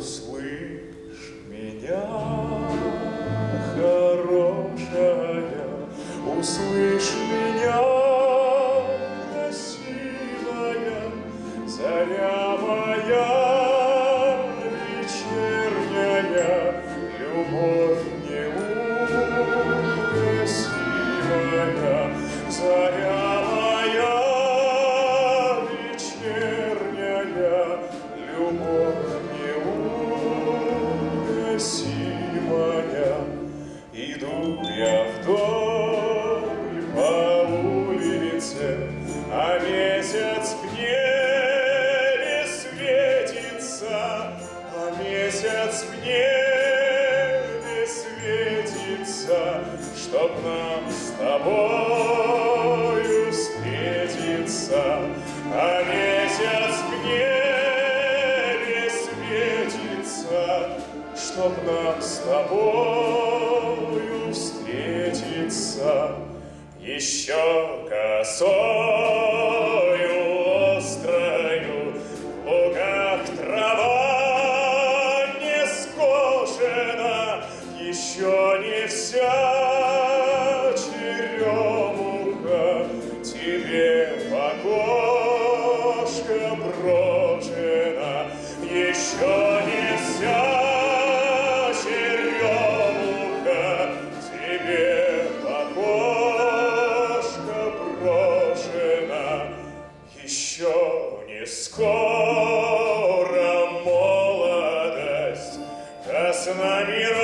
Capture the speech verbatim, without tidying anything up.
услышь меня, хорошая, услышь меня, красивая, заря моя вечерняя, любовь неугасимая, заря моя вечерняя, любовь неугасимая. Иду я вдоль по улице, а месяц в небе светится, а месяц в небе светится, чтоб нам с тобою встретиться, а месяц в небе светится, чтоб нам с тобою встретиться. Еще косою острою в лугах трава не скошена, еще не вся черемуха тебе в окошко брошена, еще не вся черемуха тебе в окошко брошена, еще не скоро молодость, да с нами